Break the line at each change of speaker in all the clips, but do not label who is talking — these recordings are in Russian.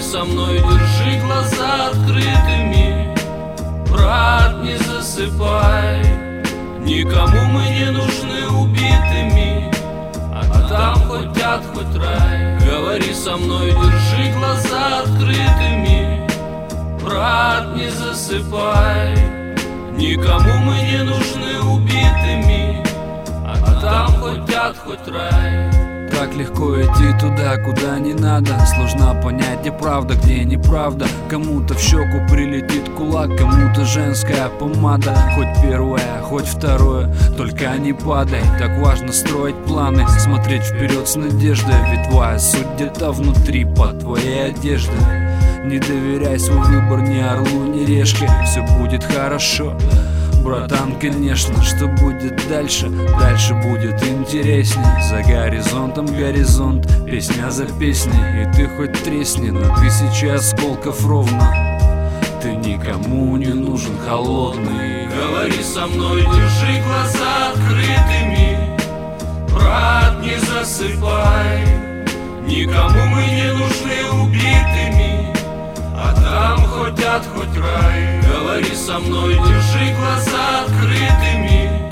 со мной, держи глаза открытыми. Брат, не засыпай, никому мы не нужны убитыми, а там хоть ад, хоть рай. Говори со мной, держи глаза открытыми. Брат, не засыпай, никому мы не нужны убитыми, а там хоть ад, хоть рай.
Так легко идти туда, куда не надо. Сложно понять, где правда, где неправда. Кому-то в щеку прилетит кулак, кому-то женская помада. Хоть первое, хоть второе, только не падай. Так важно строить планы, смотреть вперед с надеждой. Ведь твоя суть где-то внутри, под твоей одеждой. Не доверяй свой выбор ни орлу, ни решке. Все будет хорошо, братан, конечно. Что будет дальше? Дальше будет интересней. За горизонтом горизонт, песня за песней. И ты хоть тресни на тысячи осколков ровно. Ты никому не нужен холодный.
Говори со мной, держи глаза открытыми. Брат, не засыпай, никому мы не нужны убитыми, а там хоть ад, хоть рай. Говори со мной, держи глаза открытыми.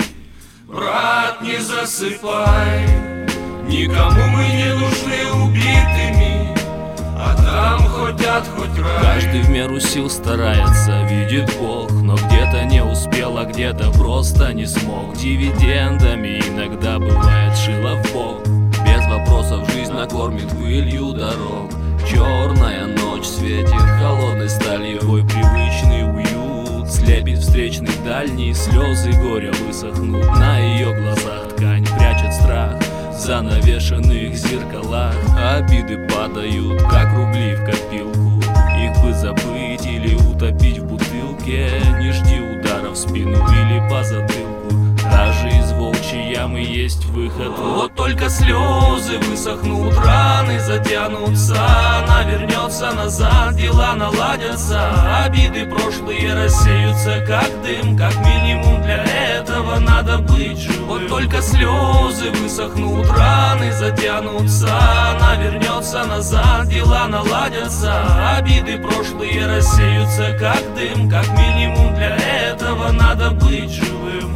Брат, не засыпай, никому мы не нужны убитыми, а там хоть ад, хоть рай.
Каждый в меру сил старается, видит Бог, но где-то не успел, а где-то просто не смог. Дивидендами иногда бывает шило в бок. Без вопросов жизнь накормит пылью дорог. Черная ночь светит холодной сталью. Твой привычный уют слепит встречный дальний. Слезы горя высохнут на ее глазах. Ткань прячет страх в занавешенных зеркалах. Обиды падают, как рубли в копилку. Их бы забыть или утопить в бутылке. Не жди удара в спину или по затылку. Даже из волчьей ямы есть выход.
Вот только слезы высохнут, раны затянутся, она вернется назад, дела наладятся. Обиды прошлые рассеются, как дым. Как минимум для этого надо быть живым. Вот только слезы высохнут, раны затянутся, она вернется назад, дела наладятся. Обиды прошлые рассеются, как дым. Как минимум для этого надо быть живым.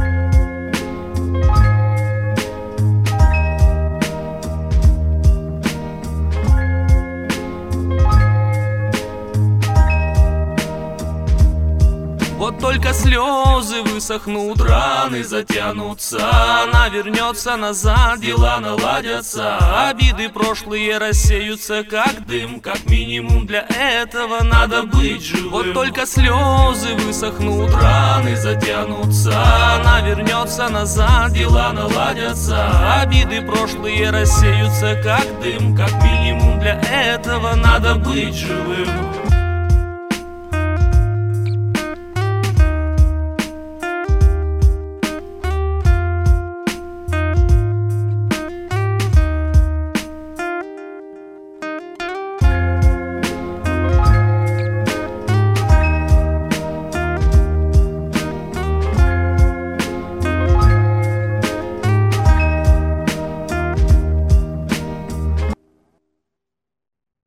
Вот только слезы высохнут, раны затянутся, она вернется назад, дела наладятся. Обиды прошлые рассеются, как дым. Как минимум для этого надо быть живым. Вот только слезы высохнут, раны затянутся, она вернется назад, дела наладятся. Обиды прошлые рассеются, как дым. Как минимум для этого надо быть живым.